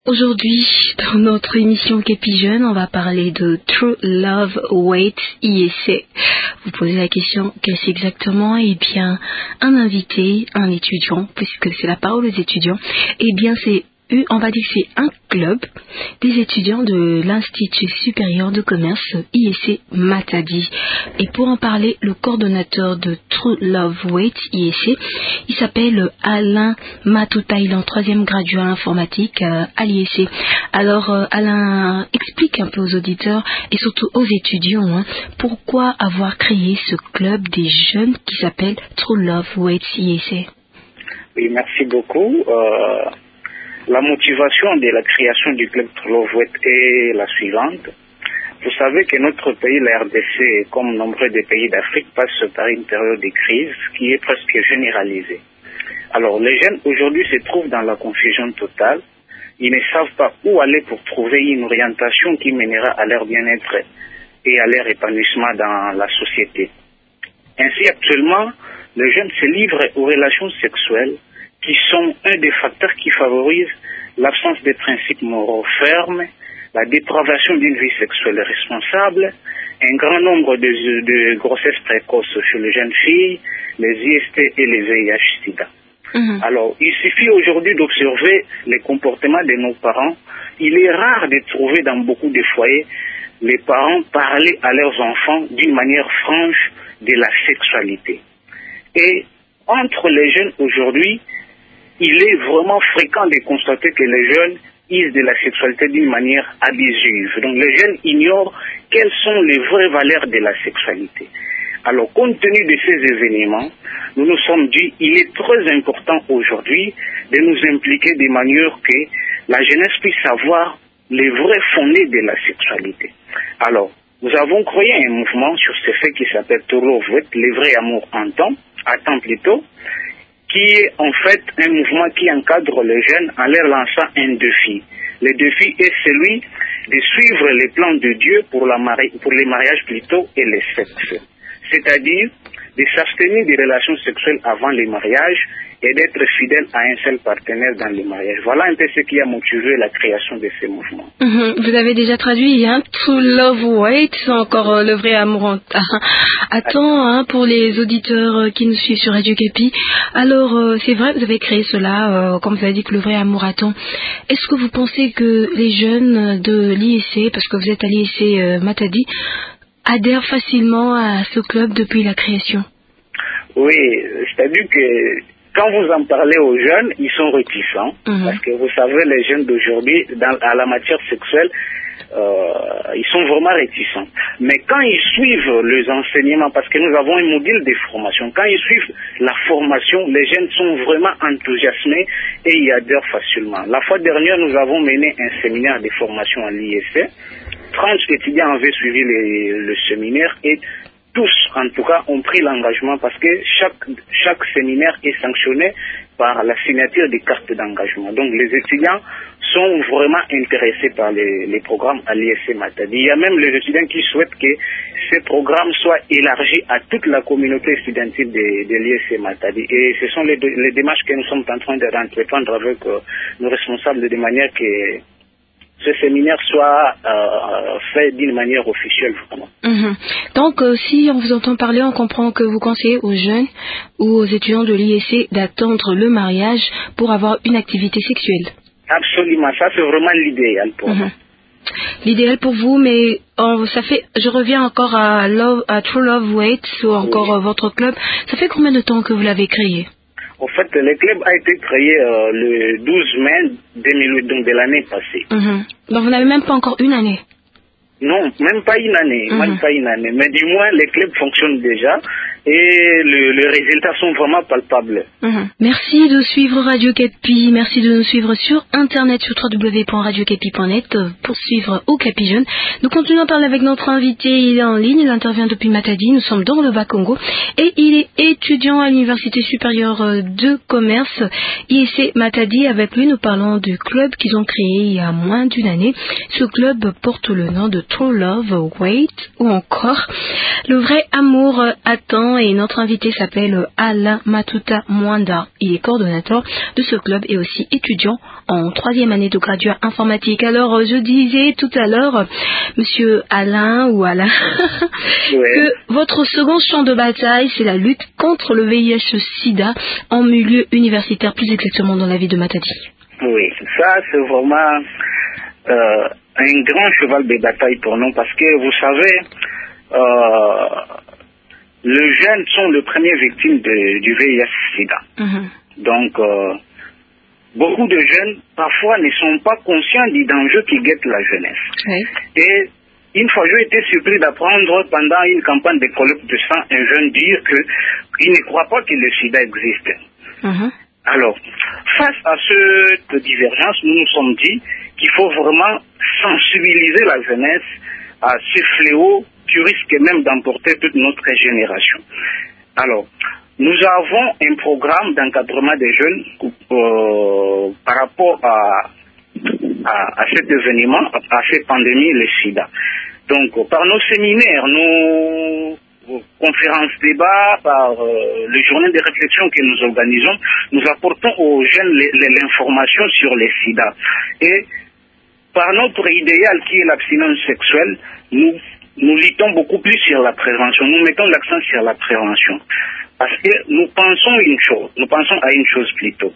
Aujourd'hui, dans notre émission Képi Jeune, on va parler de True Love Waits IEC. Vous posez la question, qu'est-ce exactement? Eh bien, un invité, un étudiant, puisque c'est la parole aux étudiants, eh bien, on va dire que c'est un club des étudiants de l'Institut supérieur de commerce IEC Matadi. Et pour en parler, le coordonnateur de True Love Waits IEC, il s'appelle Alain Matouta, il est en 3e graduat informatique à l'IEC. Alors Alain, explique un peu aux auditeurs et surtout aux étudiants pourquoi avoir créé ce club des jeunes qui s'appelle True Love Waits IEC. Oui, merci beaucoup. La motivation de la création du club True Love Waits est la suivante. Vous savez que notre pays, la RDC, comme nombreux des pays d'Afrique, passe par une période de crise qui est presque généralisée. Alors, les jeunes aujourd'hui se trouvent dans la confusion totale. Ils ne savent pas où aller pour trouver une orientation qui mènera à leur bien-être et à leur épanouissement dans la société. Ainsi, actuellement, les jeunes se livrent aux relations sexuelles qui sont un des facteurs qui favorisent l'absence de principes moraux fermes, la dépravation d'une vie sexuelle responsable, un grand nombre de grossesses précoces chez les jeunes filles, les IST et les VIH-Sida. Alors, il suffit aujourd'hui d'observer les comportements de nos parents. Il est rare de trouver dans beaucoup de foyers les parents parler à leurs enfants d'une manière franche de la sexualité. Et entre les jeunes aujourd'hui, il est vraiment fréquent de constater que les jeunes usent de la sexualité d'une manière abusive. Donc les jeunes ignorent quelles sont les vraies valeurs de la sexualité. Alors, compte tenu de ces événements, nous nous sommes dit qu'il est très important aujourd'hui de nous impliquer de manière que la jeunesse puisse savoir les vrais fondés de la sexualité. Alors, nous avons créé un mouvement sur ce fait qui s'appelle True Love Waits, les vrais amours en temps plutôt, qui est en fait un mouvement qui encadre les jeunes en leur lançant un défi. Le défi est celui de suivre les plans de Dieu pour les mariages plutôt et les sexes. C'est-à-dire de s'abstenir des relations sexuelles avant les mariages et d'être fidèle à un seul partenaire dans les mariages. Voilà un peu ce qui a motivé la création de ces mouvements. Vous avez déjà traduit, True Love Waits, encore le vrai amour attend pour les auditeurs qui nous suivent sur Radio Képi. Alors, c'est vrai, vous avez créé cela, comme vous avez dit que le vrai amour attend. Est-ce que vous pensez que les jeunes de l'IEC, parce que vous êtes à l'IEC Matadi, adhèrent facilement à ce club depuis la création? Oui, c'est-à-dire que quand vous en parlez aux jeunes, ils sont réticents, parce que vous savez, les jeunes d'aujourd'hui, à la matière sexuelle, ils sont vraiment réticents. Mais quand ils suivent les enseignements, parce que nous avons un module de formation, quand ils suivent la formation, les jeunes sont vraiment enthousiasmés et y adhèrent facilement. La fois dernière, nous avons mené un séminaire de formation à l'IEC. 30 étudiants avaient suivi le séminaire et tous, en tout cas, ont pris l'engagement parce que chaque séminaire est sanctionné par la signature des cartes d'engagement. Donc, les étudiants sont vraiment intéressés par les programmes à l'IEC Matadi. Il y a même les étudiants qui souhaitent que ces programmes soient élargis à toute la communauté étudiantine de l'IEC Matadi. Et ce sont les démarches que nous sommes en train d'entreprendre avec nos responsables de manière que ce séminaire soit fait d'une manière officielle, vraiment. Donc, si on vous entend parler, on comprend que vous conseillez aux jeunes ou aux étudiants de l'IEC d'attendre le mariage pour avoir une activité sexuelle. Absolument, ça c'est vraiment l'idéal pour moi. L'idéal pour vous, mais je reviens encore à True Love Waits ou encore votre club. Ça fait combien de temps que vous l'avez créé? En fait, le club a été créé le 12 mai 2008, donc de l'année passée. Donc vous n'avez même pas encore une année? Non, même pas une année, Mais du moins, les clubs fonctionnent déjà et les résultats sont vraiment palpables. Merci de suivre Radio Képi. Merci de nous suivre sur Internet sur www.radiokepi.net pour suivre au Képi Jeune. Nous continuons à parler avec notre invité. Il est en ligne, il intervient depuis Matadi. Nous sommes dans le Bas-Congo et il est étudiant à l'Université supérieure de commerce IEC Matadi. Avec lui, nous parlons du club qu'ils ont créé il y a moins d'une année. Ce club porte le nom de True Love Waits ou encore le vrai amour attend. émission et notre invité s'appelle Alain Matuta Mwanda. Il est coordonnateur de ce club et aussi étudiant en 3e année de graduat informatique. Alors, je disais tout à l'heure, monsieur Alain ou Alain, que votre second champ de bataille, c'est la lutte contre le VIH-Sida en milieu universitaire, plus exactement dans la ville de Matadi. Oui, ça c'est vraiment un grand cheval de bataille pour nous parce que vous savez, les jeunes sont les premières victimes du VIH-Sida. Donc, beaucoup de jeunes, parfois, ne sont pas conscients du danger qui guette la jeunesse. Et une fois, j'ai été surpris d'apprendre pendant une campagne de collecte de sang, un jeune dire qu'il ne croit pas que le sida existe. Alors, face à cette divergence, nous nous sommes dit qu'il faut vraiment sensibiliser la jeunesse à ce fléau qui risque même d'emporter toute notre génération. Alors, nous avons un programme d'encadrement des jeunes par rapport à cet événement, à cette pandémie, le sida. Donc, par nos séminaires, nos conférences débats, par les journées de réflexion que nous organisons, nous apportons aux jeunes l'information sur le sida. Et par notre idéal qui est l'abstinence sexuelle, nous luttons beaucoup plus sur la prévention. Nous mettons l'accent sur la prévention. Parce que nous pensons à une chose plutôt.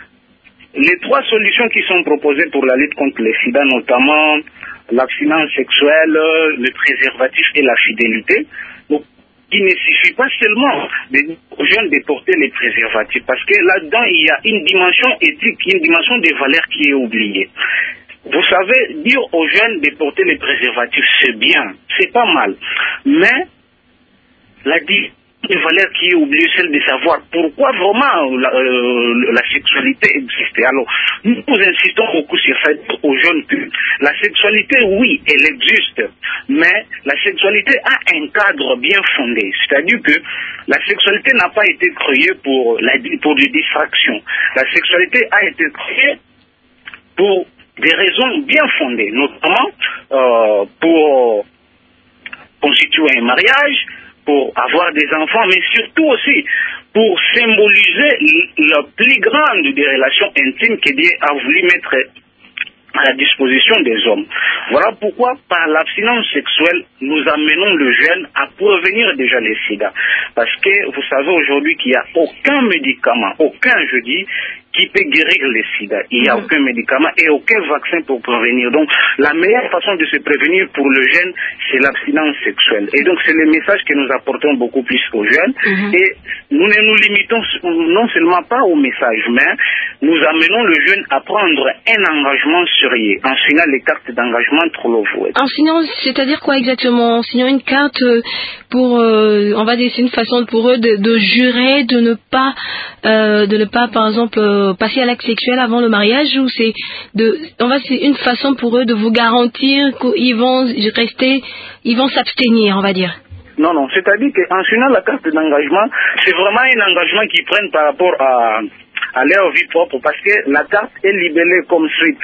Les 3 solutions qui sont proposées pour la lutte contre le sida, notamment l'abstinence sexuelle, le préservatif et la fidélité, donc, il ne suffit pas seulement aux jeunes de porter les préservatifs, parce que là-dedans, il y a une dimension éthique, une dimension des valeurs qui est oubliée. Vous savez, dire aux jeunes de porter les préservatifs, c'est bien, c'est pas mal. Mais la valeur qui est oubliée, celle de savoir pourquoi vraiment la sexualité existe. Alors, nous insistons beaucoup sur ça aux jeunes que la sexualité, oui, elle existe, mais la sexualité a un cadre bien fondé. C'est-à-dire que la sexualité n'a pas été créée pour des distractions. La sexualité a été créée pour des raisons bien fondées, notamment pour constituer un mariage, pour avoir des enfants, mais surtout aussi pour symboliser la plus grande des relations intimes que Dieu a voulu mettre à la disposition des hommes. Voilà pourquoi, par l'abstinence sexuelle, nous amenons le jeune à prévenir déjà le sida. Parce que vous savez aujourd'hui qu'il n'y a aucun médicament, je dis, qui peut guérir le sida. Il n'y a aucun médicament et aucun vaccin pour prévenir. Donc, la meilleure façon de se prévenir pour le jeune, c'est l'abstinence sexuelle. Et donc, c'est le message que nous apportons beaucoup plus aux jeunes. Et nous ne nous limitons non seulement pas au message, mais nous amenons le jeune à prendre un engagement sérieux, en signant les cartes d'engagement Trollovo. En signant, c'est-à-dire quoi exactement? En signant une carte pour, on va dire, c'est une façon pour eux de jurer de ne pas, par exemple, passer à l'acte sexuel avant le mariage, ou c'est une façon pour eux de vous garantir qu'ils vont s'abstenir, on va dire. Non, c'est-à-dire qu'en signant la carte d'engagement, c'est vraiment un engagement qu'ils prennent par rapport à leur vie propre, parce que la carte est libellée comme suite.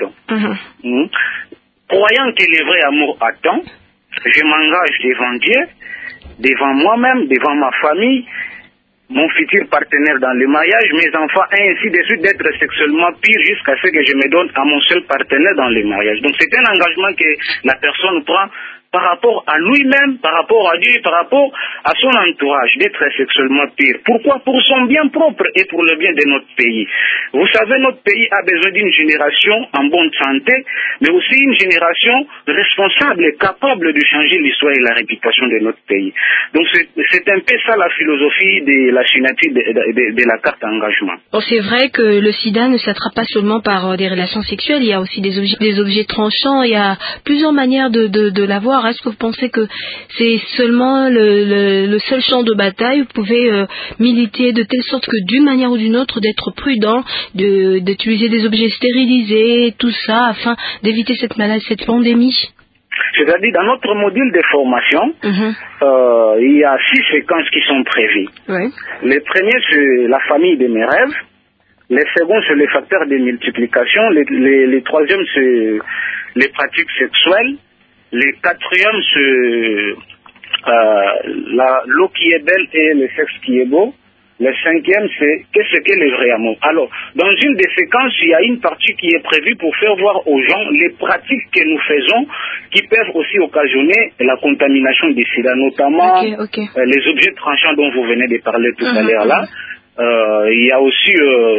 Croyant que le vrai amour attend, je m'engage devant Dieu, devant moi-même, devant ma famille, mon futur partenaire dans le mariage, mes enfants, et ainsi de suite, d'être sexuellement pire jusqu'à ce que je me donne à mon seul partenaire dans le mariage. Donc c'est un engagement que la personne prend par rapport à lui-même, par rapport à Dieu, par rapport à son entourage, d'être sexuellement pire. Pourquoi? Pour son bien propre et pour le bien de notre pays. Vous savez, notre pays a besoin d'une génération en bonne santé, mais aussi une génération responsable et capable de changer l'histoire et la réputation de notre pays. Donc c'est un peu ça la philosophie de la signature de la carte d'engagement. Bon, c'est vrai que le sida ne s'attrape pas seulement par des relations sexuelles, il y a aussi des objets tranchants, il y a plusieurs manières de l'avoir. Est-ce que vous pensez que c'est seulement le seul champ de bataille? Vous pouvez militer de telle sorte que d'une manière ou d'une autre, d'être prudent, d'utiliser des objets stérilisés, tout ça, afin d'éviter cette maladie, cette pandémie? C'est-à-dire, dans notre module de formation, il y a 6 séquences qui sont prévues. Le premier, c'est la famille de mes rêves. Le second, c'est les facteurs de multiplication. Le troisième, c'est les pratiques sexuelles. Le quatrième, c'est l'eau qui est belle et le sexe qui est beau. Le cinquième, c'est qu'est-ce qu'est le vrai amour. Alors, dans une des séquences, il y a une partie qui est prévue pour faire voir aux gens les pratiques que nous faisons qui peuvent aussi occasionner la contamination du sida, notamment les objets tranchants dont vous venez de parler tout à l'heure là. Il y a aussi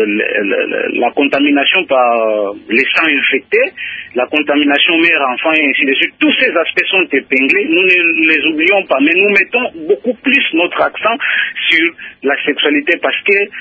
la contamination par les sangs infectés, la contamination mère-enfant et ainsi de suite. Tous ces aspects sont épinglés, nous ne les oublions pas, mais nous mettons beaucoup plus notre accent sur la sexualité parce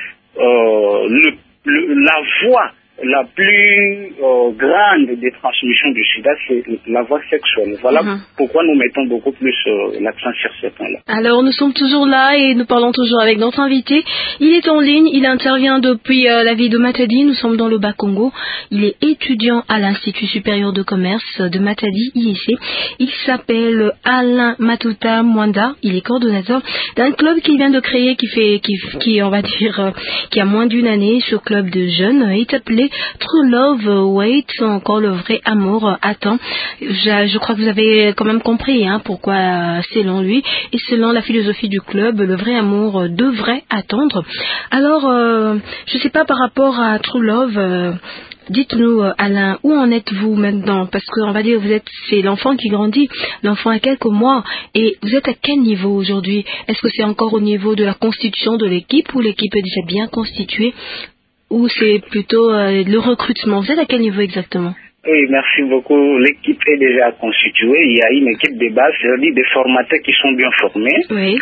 que la voie la plus grande des transmissions du sida, c'est la voie sexuelle. Voilà pourquoi nous mettons beaucoup plus l'accent sur ce point-là. Alors, nous sommes toujours là et nous parlons toujours avec notre invité. Il est en ligne, il intervient depuis la ville de Matadi. Nous sommes dans le Bas-Congo. Il est étudiant à l'Institut supérieur de commerce de Matadi, IEC. Il s'appelle Alain Matuta Mwanda. Il est coordonnateur d'un club qu'il vient de créer qui on va dire, qui a moins d'une année. Ce club de jeunes est appelé True Love Wait, encore le vrai amour attend. Je crois que vous avez quand même compris pourquoi, selon lui et selon la philosophie du club, le vrai amour devrait attendre. Alors, je ne sais pas par rapport à True Love, dites-nous Alain, où en êtes-vous maintenant? Parce qu'on va dire, c'est l'enfant qui grandit, l'enfant a quelques mois, et vous êtes à quel niveau aujourd'hui? Est-ce que c'est encore au niveau de la constitution de l'équipe ou l'équipe est déjà bien constituée? Ou c'est plutôt le recrutement? Vous êtes à quel niveau exactement? Oui, merci beaucoup. L'équipe est déjà constituée. Il y a une équipe de base, c'est-à-dire des formateurs qui sont bien formés. Oui.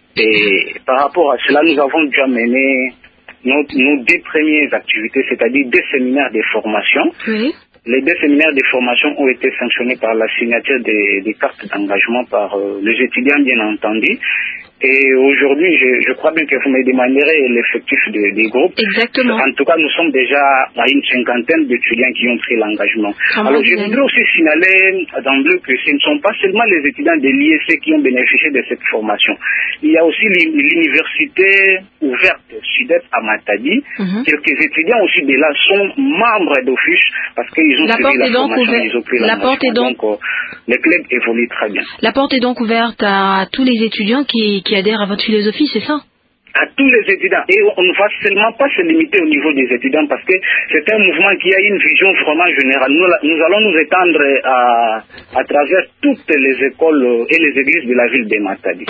Et par rapport à cela, nous avons déjà mené nos 2 premières activités, c'est-à-dire 2 séminaires de formation. Oui. Les 2 séminaires de formation ont été sanctionnés par la signature des cartes d'engagement par les étudiants, bien entendu. Et aujourd'hui, je crois bien que vous me demanderez l'effectif des groupes. Exactement. En tout cas, nous sommes déjà à une 50aine d'étudiants qui ont pris l'engagement. Alors, je voudrais aussi signaler d'emblée que ce ne sont pas seulement les étudiants de l'IEC qui ont bénéficié de cette formation. Il y a aussi l'université ouverte Sud-Est à Matadi. Quelques étudiants aussi de là sont membres d'office parce qu'ils ont suivi la formation, ils ont pris l'engagement. Donc, le club évolue très bien. La porte est donc ouverte à tous les étudiants qui adhèrent à votre philosophie, c'est ça? À tous les étudiants. Et on ne va seulement pas se limiter au niveau des étudiants parce que c'est un mouvement qui a une vision vraiment générale. Nous allons nous étendre à travers toutes les écoles et les églises de la ville de Matadi.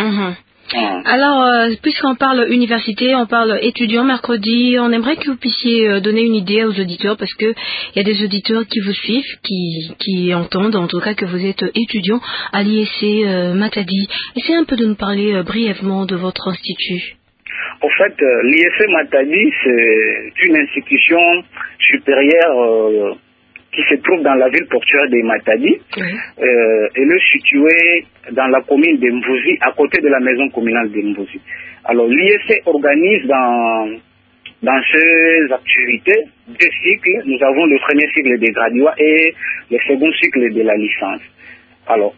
Alors, puisqu'on parle université, on parle étudiants mercredi, on aimerait que vous puissiez donner une idée aux auditeurs parce que il y a des auditeurs qui vous suivent, qui entendent en tout cas que vous êtes étudiant à l'IEC Matadi. Essayez un peu de nous parler brièvement de votre institut. En fait, l'IEC Matadi, c'est une institution supérieure qui se trouve dans la ville portuaire de Matadi. Elle est située dans la commune de Mbouzi, à côté de la maison communale de Mbouzi. Alors, l'IEC organise dans ces activités 2 cycles. Nous avons le premier cycle des graduats et le second cycle de la licence. Alors,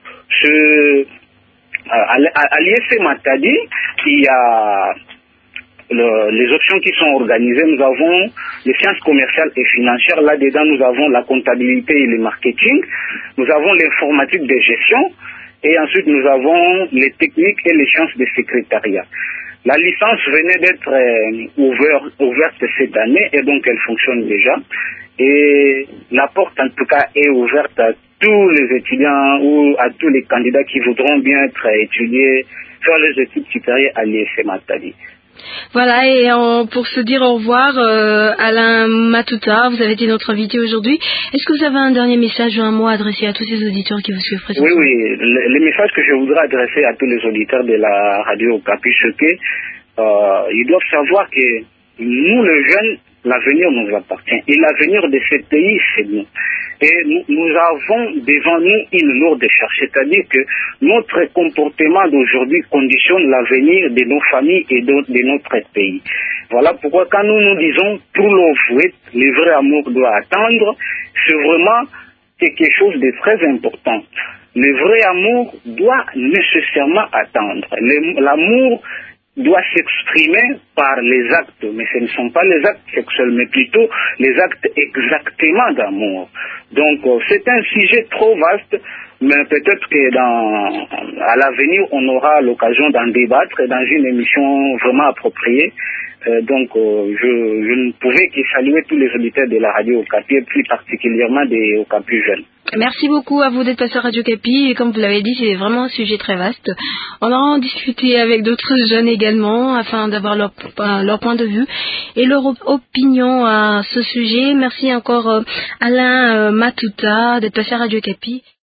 à l'IEC Matadi, il y a les options qui sont organisées. Nous avons les sciences commerciales et financières. Là-dedans, nous avons la comptabilité et le marketing. Nous avons l'informatique de gestion. Et ensuite, nous avons les techniques et les sciences de secrétariat. La licence venait d'être ouverte cette année et donc elle fonctionne déjà. Et la porte, en tout cas, est ouverte à tous les étudiants ou à tous les candidats qui voudront bien être étudiés, faire les études supérieures à l'IEC Matadi. Voilà, et pour se dire au revoir, Alain Matuta, vous avez été notre invité aujourd'hui. Est-ce que vous avez un dernier message ou un mot adressé à tous ces auditeurs qui vous suivent présentement? Oui, le message que je voudrais adresser à tous les auditeurs de la radio Okapi, c'est qu'ils doivent savoir que nous, les jeunes, l'avenir nous appartient. Et l'avenir de ce pays, c'est nous. Et nous avons devant nous une lourde charge. C'est-à-dire que notre comportement d'aujourd'hui conditionne l'avenir de nos familles et de notre pays. Voilà pourquoi quand nous disons « True Love Wait », le vrai amour doit attendre, c'est vraiment quelque chose de très important. Le vrai amour doit nécessairement attendre. L'amour doit s'exprimer par les actes, mais ce ne sont pas les actes sexuels, mais plutôt les actes exactement d'amour. Donc c'est un sujet trop vaste, mais peut-être que à l'avenir on aura l'occasion d'en débattre dans une émission vraiment appropriée. Donc je ne pouvais que saluer tous les auditeurs de la radio Okapi, et plus particulièrement des Okapi jeunes. Merci beaucoup à vous d'être passé à Radio Okapi, et comme vous l'avez dit, c'est vraiment un sujet très vaste. On aura en discuté avec d'autres jeunes également, afin d'avoir leur point de vue et leur opinion à ce sujet. Merci encore Alain Matuta d'être passé à Radio Okapi.